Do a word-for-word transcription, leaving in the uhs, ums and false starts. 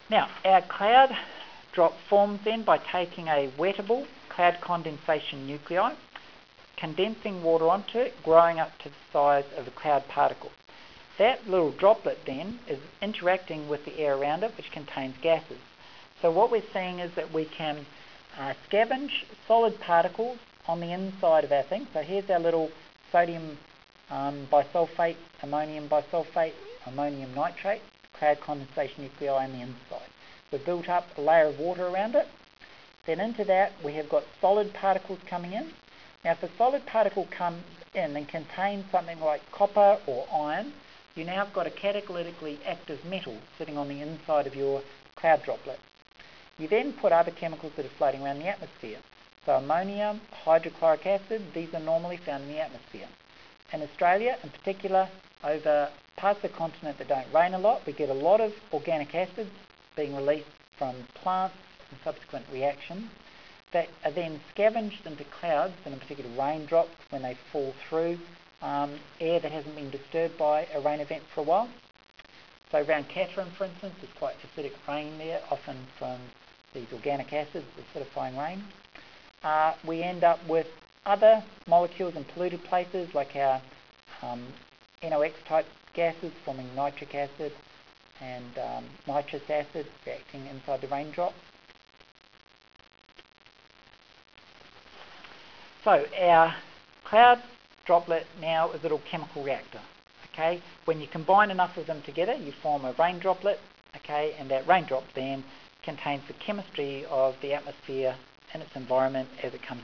Now, our cloud drop forms then by taking a wettable cloud condensation nuclei, condensing water onto it, growing up to the size of a cloud particle. That little droplet then is interacting with the air around it, which contains gases. So what we're seeing is that we can uh, scavenge solid particles on the inside of our thing. So here's our little sodium um, bisulfate, ammonium bisulfate, ammonium nitrate, cloud condensation nuclei on the inside. We've built up a layer of water around it. Then into that we have got solid particles coming in. Now if a solid particle comes in and contains something like copper or iron, you now have got a catalytically active metal sitting on the inside of your cloud droplet. You then put other chemicals that are floating around the atmosphere. So ammonia, hydrochloric acid, these are normally found in the atmosphere. In Australia, in particular, over parts of the continent that don't rain a lot, we get a lot of organic acids being released from plants and subsequent reactions that are then scavenged into clouds, and in particular raindrops when they fall through um, air that hasn't been disturbed by a rain event for a while. So around Katherine, for instance, there's quite acidic rain there, often from these organic acids acidifying rain. Uh, we end up with other molecules in polluted places like our um, N O X type gases forming nitric acid and um, nitrous acid reacting inside the raindrop. So our cloud droplet now is a little chemical reactor. Okay, when you combine enough of them together, you form a rain droplet. Okay, and that raindrop then contains the chemistry of the atmosphere and its environment as it comes